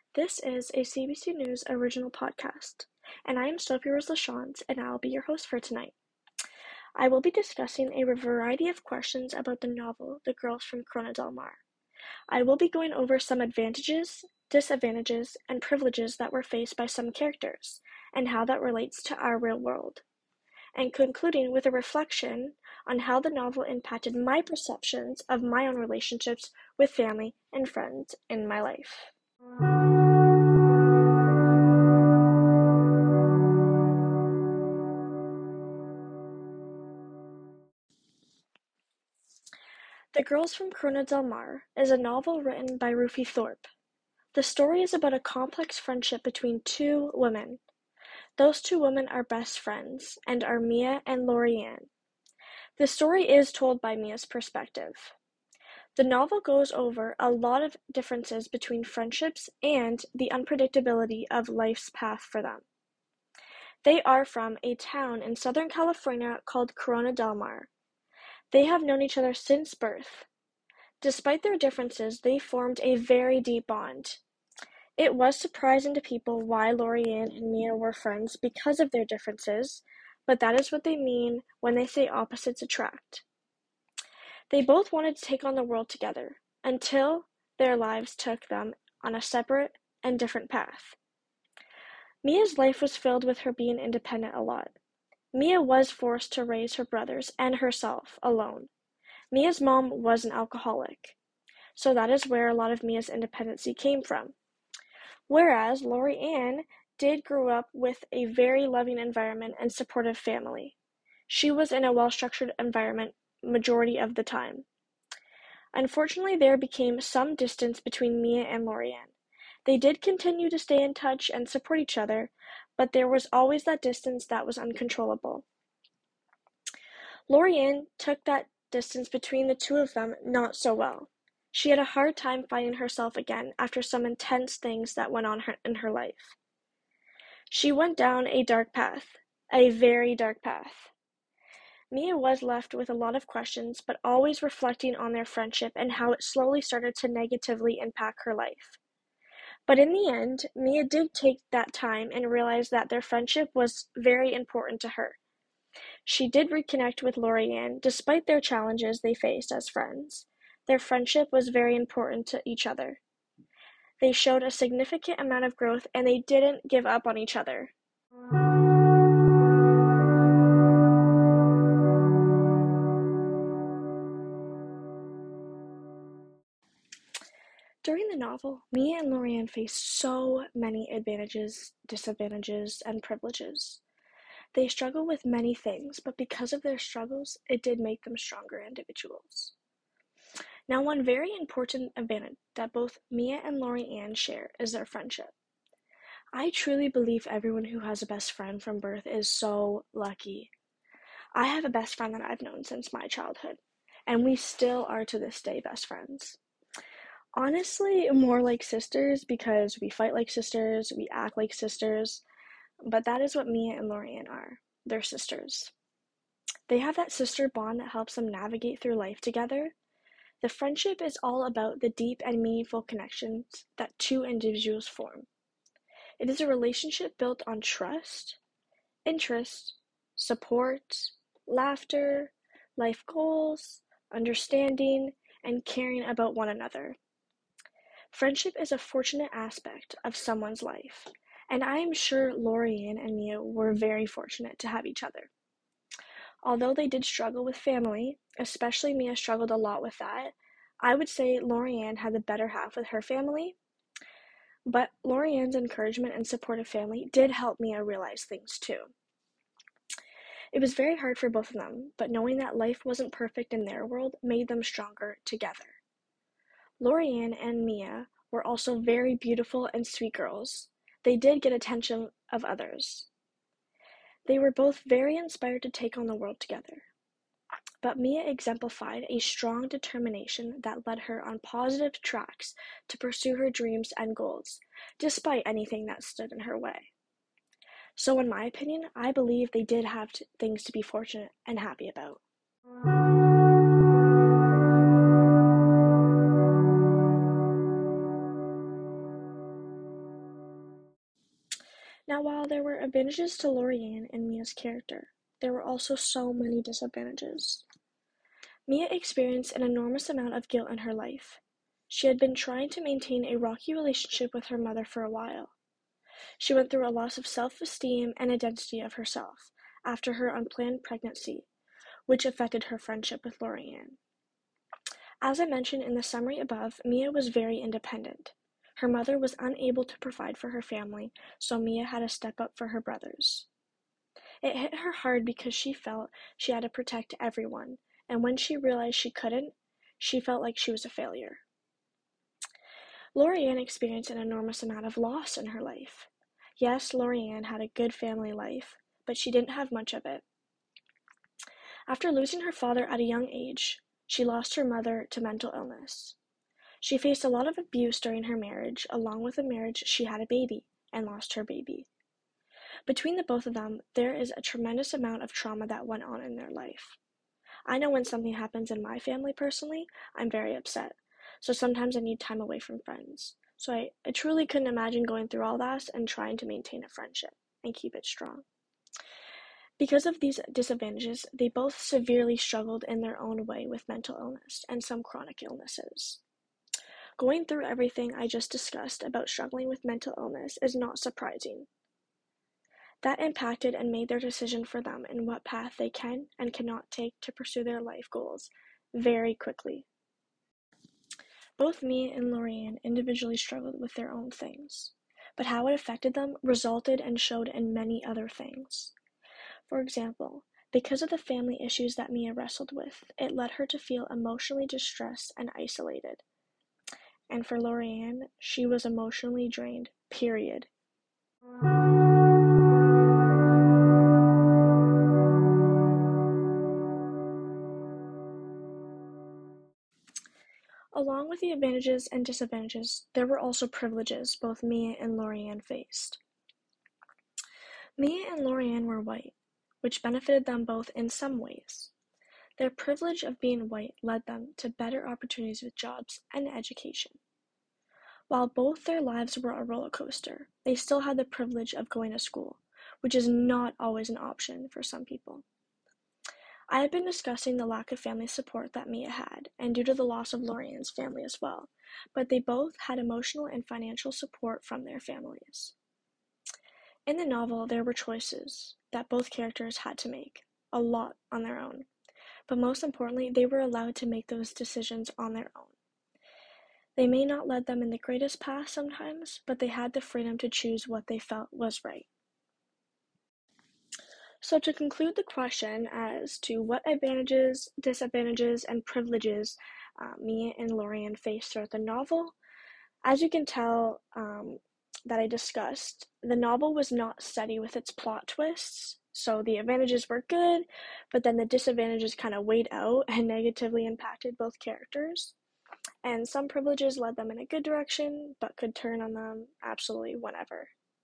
This is a CBC News original podcast, and I am Sophie Rose LaChance, and I'll be your host for tonight. I will be discussing a variety of questions about the novel The Girls from Corona Del Mar. I will be going over some advantages, disadvantages, and privileges that were faced by some characters, and how that relates to our real world, and concluding with a reflection on how the novel impacted my perceptions of my own relationships with family and friends in my life. The Girls from Corona Del Mar is a novel written by Rufi Thorpe. The story is about a complex friendship between two women. Those two women are best friends and are Mia and Lori-Ann. The story is told by Mia's perspective. The novel goes over a lot of differences between friendships and the unpredictability of life's path for them. They are from a town in Southern California called Corona Del Mar. They have known each other since birth. Despite their differences, they formed a very deep bond. It was surprising to people why Lori-Ann and Mia were friends because of their differences, but that is what they mean when they say opposites attract. They both wanted to take on the world together, until their lives took them on a separate and different path. Mia's life was filled with her being independent a lot. Mia was forced to raise her brothers and herself alone. Mia's mom was an alcoholic, so that is where a lot of Mia's independency came from. Whereas Lori-Ann did grow up with a very loving environment and supportive family. She was in a well-structured environment majority of the time. Unfortunately, there became some distance between Mia and Lori-Ann. They did continue to stay in touch and support each other, but there was always that distance that was uncontrollable. Lori-Ann took that distance between the two of them not so well. She had a hard time finding herself again after some intense things that went on in her life. She went down a dark path, a very dark path. Mia was left with a lot of questions, but always reflecting on their friendship and how it slowly started to negatively impact her life. But in the end, Mia did take that time and realize that their friendship was very important to her. She did reconnect with Lori-Ann despite their challenges they faced as friends. Their friendship was very important to each other. They showed a significant amount of growth and they didn't give up on each other. During the novel, Mia and Lori-Ann face so many advantages, disadvantages, and privileges. They struggle with many things, but because of their struggles, it did make them stronger individuals. Now, one very important advantage that both Mia and Lori-Ann share is their friendship. I truly believe everyone who has a best friend from birth is so lucky. I have a best friend that I've known since my childhood, and we still are to this day best friends. Honestly, more like sisters because we fight like sisters, we act like sisters, but that is what Mia and Lori-Ann are. They're sisters. They have that sister bond that helps them navigate through life together. The friendship is all about the deep and meaningful connections that two individuals form. It is a relationship built on trust, interest, support, laughter, life goals, understanding, and caring about one another. Friendship is a fortunate aspect of someone's life, and I am sure Lori-Ann and Mia were very fortunate to have each other. Although they did struggle with family, especially Mia struggled a lot with that, I would say Lori-Ann had the better half with her family, but Lori-Ann's encouragement and supportive family did help Mia realize things too. It was very hard for both of them, but knowing that life wasn't perfect in their world made them stronger together. Lori-Ann and Mia were also very beautiful and sweet girls. They did get attention of others. They were both very inspired to take on the world together. But Mia exemplified a strong determination that led her on positive tracks to pursue her dreams and goals, despite anything that stood in her way. So in my opinion, I believe they did have things to be fortunate and happy about. Now, while there were advantages to Lorianne and Mia's character, there were also so many disadvantages. Mia experienced an enormous amount of guilt in her life. She had been trying to maintain a rocky relationship with her mother for a while. She went through a loss of self-esteem and identity of herself after her unplanned pregnancy, which affected her friendship with Lorianne. As I mentioned in the summary above, Mia was very independent. Her mother was unable to provide for her family, so Mia had to step up for her brothers. It hit her hard because she felt she had to protect everyone, and when she realized she couldn't, she felt like she was a failure. Lorianne experienced an enormous amount of loss in her life. Yes, Lorianne had a good family life, but she didn't have much of it. After losing her father at a young age, she lost her mother to mental illness. She faced a lot of abuse during her marriage. Along with the marriage, she had a baby and lost her baby. Between the both of them, there is a tremendous amount of trauma that went on in their life. I know when something happens in my family personally, I'm very upset. So sometimes I need time away from friends. So I truly couldn't imagine going through all that and trying to maintain a friendship and keep it strong. Because of these disadvantages, they both severely struggled in their own way with mental illness and some chronic illnesses. Going through everything I just discussed about struggling with mental illness is not surprising. That impacted and made their decision for them in what path they can and cannot take to pursue their life goals very quickly. Both Mia and Lorianne individually struggled with their own things, but how it affected them resulted and showed in many other things. For example, because of the family issues that Mia wrestled with, it led her to feel emotionally distressed and isolated. And for Lorianne, she was emotionally drained, period. Along with the advantages and disadvantages, there were also privileges both Mia and Lorianne faced. Mia and Lorianne were white, which benefited them both in some ways. Their privilege of being white led them to better opportunities with jobs and education. While both their lives were a roller coaster, they still had the privilege of going to school, which is not always an option for some people. I have been discussing the lack of family support that Mia had, and due to the loss of Lorianne's family as well, but they both had emotional and financial support from their families. In the novel, there were choices that both characters had to make, a lot on their own, but most importantly, they were allowed to make those decisions on their own. They may not lead them in the greatest path sometimes, but they had the freedom to choose what they felt was right. So to conclude the question as to what advantages, disadvantages, and privileges Mia and Lorianne faced throughout the novel, as you can tell that I discussed, the novel was not steady with its plot twists. So the advantages were good, but then the disadvantages kind of weighed out and negatively impacted both characters. And some privileges led them in a good direction, but could turn on them absolutely whenever.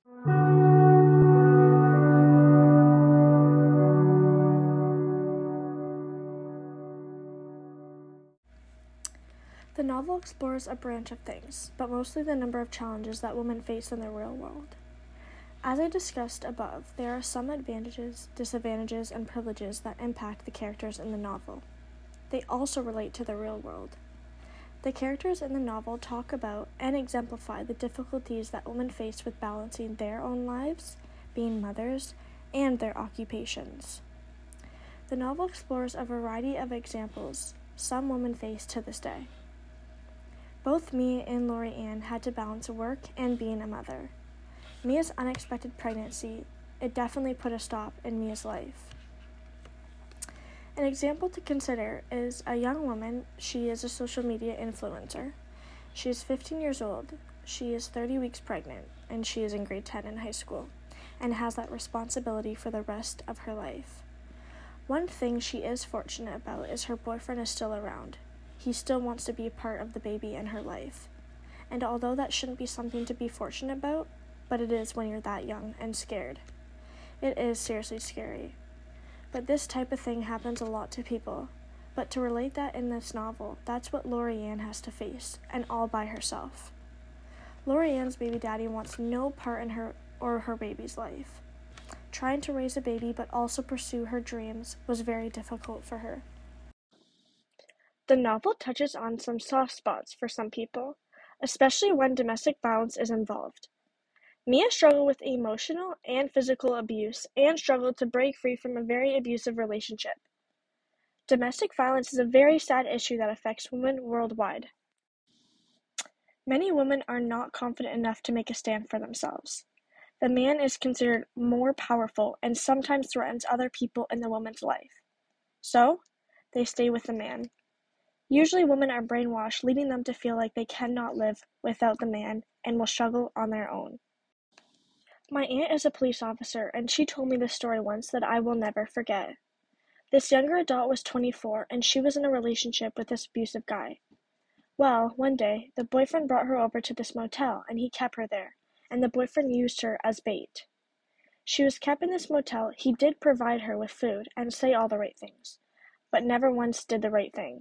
The novel explores a branch of things, but mostly the number of challenges that women face in the real world. As I discussed above, there are some advantages, disadvantages, and privileges that impact the characters in the novel. They also relate to the real world. The characters in the novel talk about and exemplify the difficulties that women face with balancing their own lives, being mothers, and their occupations. The novel explores a variety of examples some women face to this day. Both Mia and Lorianne had to balance work and being a mother. Mia's unexpected pregnancy, it definitely put a stop in Mia's life. An example to consider is a young woman. She is a social media influencer. She is 15 years old. She is 30 weeks pregnant, and she is in grade 10 in high school, and has that responsibility for the rest of her life. One thing she is fortunate about is her boyfriend is still around. He still wants to be a part of the baby in her life. And although that shouldn't be something to be fortunate about, but it is when you're that young and scared. It is seriously scary. But this type of thing happens a lot to people. But to relate that in this novel, that's what Lorianne has to face, and all by herself. Lorianne's baby daddy wants no part in her or her baby's life. Trying to raise a baby but also pursue her dreams was very difficult for her. The novel touches on some soft spots for some people, especially when domestic violence is involved. Mia struggled with emotional and physical abuse and struggled to break free from a very abusive relationship. Domestic violence is a very sad issue that affects women worldwide. Many women are not confident enough to make a stand for themselves. The man is considered more powerful and sometimes threatens other people in the woman's life. So, they stay with the man. Usually women are brainwashed, leading them to feel like they cannot live without the man and will struggle on their own. My aunt is a police officer, and she told me this story once that I will never forget. This younger adult was 24, and she was in a relationship with this abusive guy. Well, one day, the boyfriend brought her over to this motel, and he kept her there, and the boyfriend used her as bait. She was kept in this motel. He did provide her with food and say all the right things, but never once did the right thing.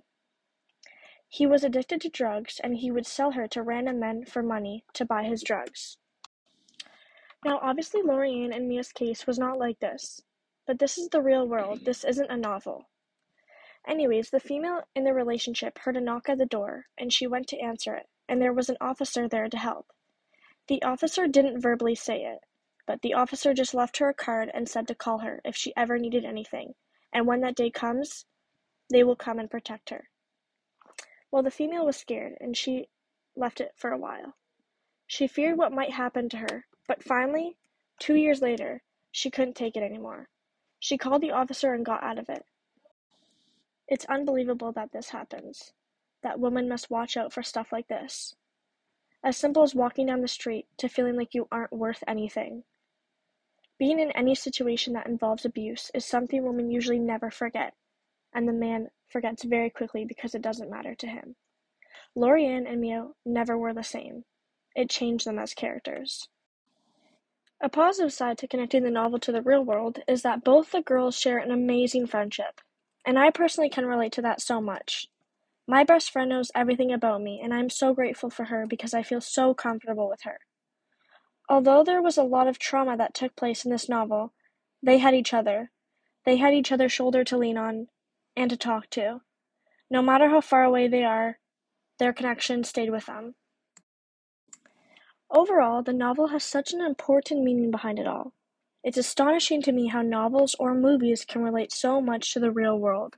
He was addicted to drugs, and he would sell her to random men for money to buy his drugs. Now, obviously, Lori-Ann and Mia's case was not like this, but this is the real world. This isn't a novel. Anyways, the female in the relationship heard a knock at the door, and she went to answer it, and there was an officer there to help. The officer didn't verbally say it, but the officer just left her a card and said to call her if she ever needed anything, and when that day comes, they will come and protect her. Well, the female was scared, and she left it for a while. She feared what might happen to her, but finally, 2 years later, she couldn't take it anymore. She called the officer and got out of it. It's unbelievable that this happens, that women must watch out for stuff like this. As simple as walking down the street to feeling like you aren't worth anything. Being in any situation that involves abuse is something women usually never forget, and the man forgets very quickly because it doesn't matter to him. Lori-Ann and Mia never were the same. It changed them as characters. A positive side to connecting the novel to the real world is that both the girls share an amazing friendship, and I personally can relate to that so much. My best friend knows everything about me, and I'm so grateful for her because I feel so comfortable with her. Although there was a lot of trauma that took place in this novel, they had each other. They had each other's shoulder to lean on and to talk to. No matter how far away they are, their connection stayed with them. Overall, the novel has such an important meaning behind it all. It's astonishing to me how novels or movies can relate so much to the real world.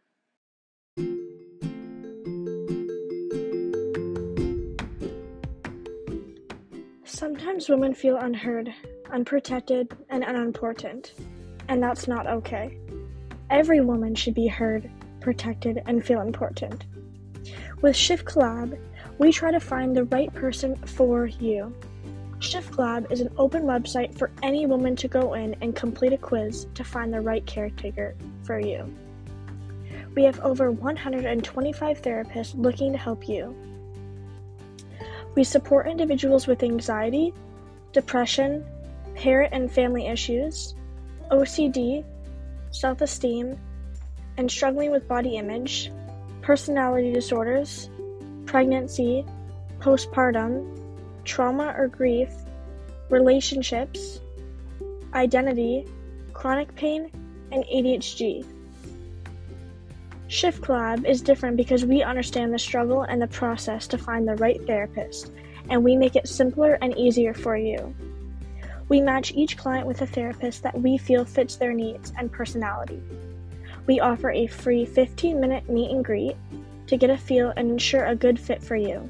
Sometimes women feel unheard, unprotected, and unimportant, and that's not okay. Every woman should be heard, protected, and feel important. With Shift Collab, we try to find the right person for you. Shift Collab is an open website for any woman to go in and complete a quiz to find the right caretaker for you. We have over 125 therapists looking to help you. We support individuals with anxiety, depression, parent and family issues, OCD, self-esteem, and struggling with body image, personality disorders, pregnancy, postpartum, trauma or grief, relationships, identity, chronic pain, and ADHD. Shift Collab is different because we understand the struggle and the process to find the right therapist, and we make it simpler and easier for you. We match each client with a therapist that we feel fits their needs and personality. We offer a free 15-minute meet and greet to get a feel and ensure a good fit for you.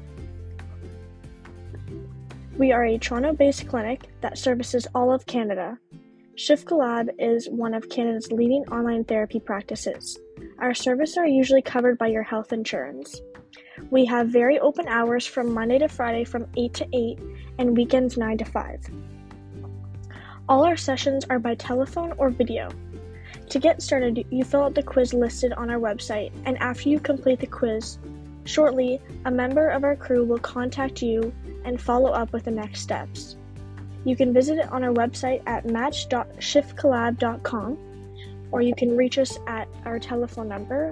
We are a Toronto-based clinic that services all of Canada. Shift Collab is one of Canada's leading online therapy practices. Our services are usually covered by your health insurance. We have very open hours from Monday to Friday from 8 to 8 and weekends 9 to 5. All our sessions are by telephone or video. To get started, you fill out the quiz listed on our website, and after you complete the quiz, shortly, a member of our crew will contact you and follow up with the next steps. You can visit it on our website at match.shiftcollab.com, or you can reach us at our telephone number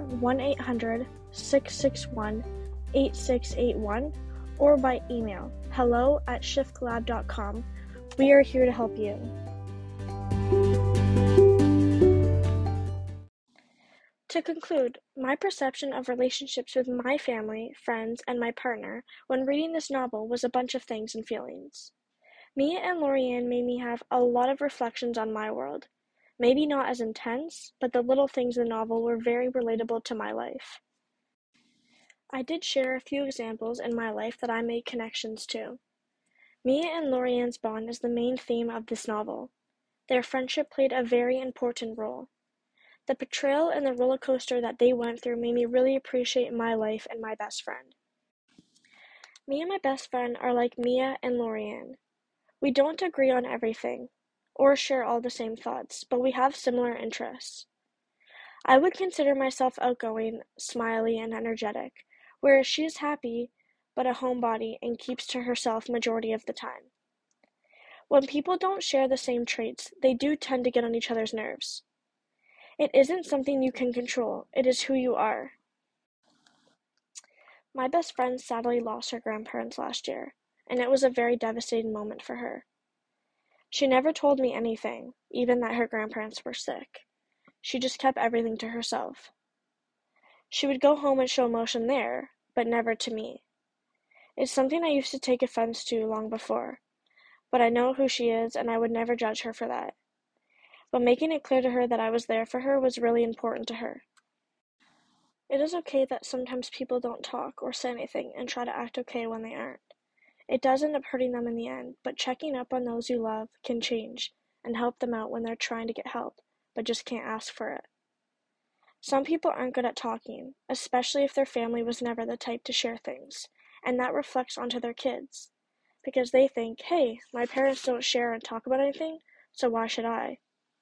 1-800-661-8681, or by email hello@shiftcollab.com, We are here to help you. To conclude, my perception of relationships with my family, friends, and my partner when reading this novel was a bunch of things and feelings. Mia and Lori-Ann made me have a lot of reflections on my world. Maybe not as intense, but the little things in the novel were very relatable to my life. I did share a few examples in my life that I made connections to. Mia and Lori-Ann's bond is the main theme of this novel. Their friendship played a very important role. The betrayal and the roller coaster that they went through made me really appreciate my life and my best friend. Me and my best friend are like Mia and Lori-Ann. We don't agree on everything, or share all the same thoughts, but we have similar interests. I would consider myself outgoing, smiley, and energetic, whereas she is happy, but a homebody and keeps to herself majority of the time. When people don't share the same traits, they do tend to get on each other's nerves. It isn't something you can control, it is who you are. My best friend sadly lost her grandparents last year, and it was a very devastating moment for her. She never told me anything, even that her grandparents were sick. She just kept everything to herself. She would go home and show emotion there, but never to me. It's something I used to take offense to long before, but I know who she is and I would never judge her for that. But making it clear to her that I was there for her was really important to her. It is okay that sometimes people don't talk or say anything and try to act okay when they aren't. It does end up hurting them in the end, but checking up on those you love can change and help them out when they're trying to get help, but just can't ask for it. Some people aren't good at talking, especially if their family was never the type to share things, and that reflects onto their kids, because they think, hey, my parents don't share and talk about anything, so why should I?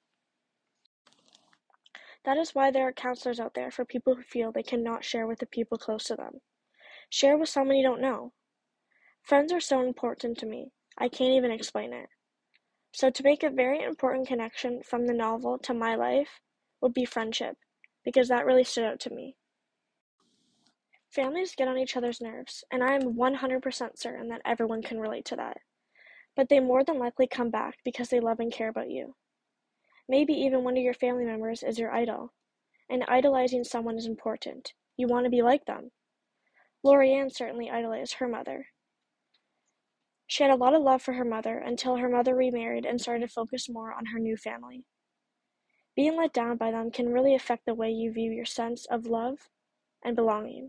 That is why there are counselors out there for people who feel they cannot share with the people close to them. Share with someone you don't know. Friends are so important to me, I can't even explain it. So to make a very important connection from the novel to my life would be friendship, because that really stood out to me. Families get on each other's nerves, and I am 100% certain that everyone can relate to that. But they more than likely come back because they love and care about you. Maybe even one of your family members is your idol, and idolizing someone is important. You want to be like them. Lori-Ann certainly idolized her mother. She had a lot of love for her mother until her mother remarried and started to focus more on her new family. Being let down by them can really affect the way you view your sense of love and belonging.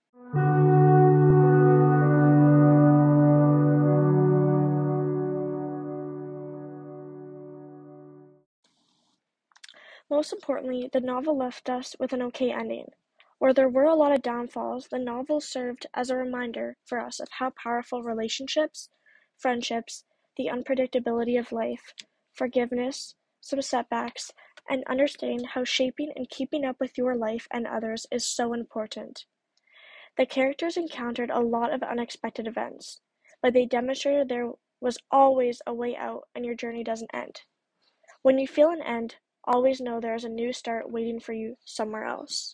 Most importantly, the novel left us with an okay ending. Where there were a lot of downfalls, the novel served as a reminder for us of how powerful relationships, friendships, the unpredictability of life, forgiveness, some setbacks, and understanding how shaping and keeping up with your life and others is so important. The characters encountered a lot of unexpected events, but they demonstrated there was always a way out and your journey doesn't end. When you feel an end, always know there is a new start waiting for you somewhere else.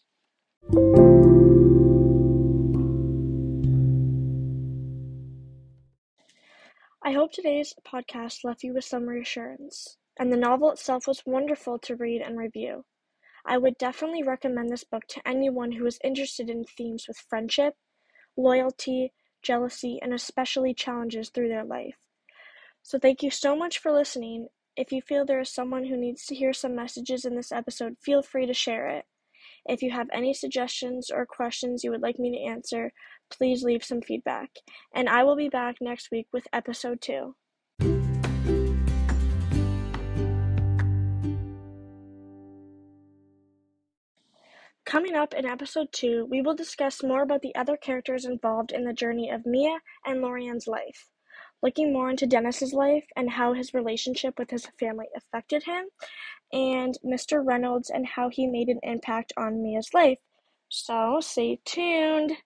I hope today's podcast left you with some reassurance, and the novel itself was wonderful to read and review. I would definitely recommend this book to anyone who is interested in themes with friendship, loyalty, jealousy, and especially challenges through their life. So thank you so much for listening. If you feel there is someone who needs to hear some messages in this episode, feel free to share it. If you have any suggestions or questions you would like me to answer, please leave some feedback. And I will be back next week with episode 2. Coming up in episode 2, we will discuss more about the other characters involved in the journey of Mia and Lori-Ann's life, looking more into Dennis's life and how his relationship with his family affected him, and Mr. Reynolds and how he made an impact on Mia's life. So stay tuned.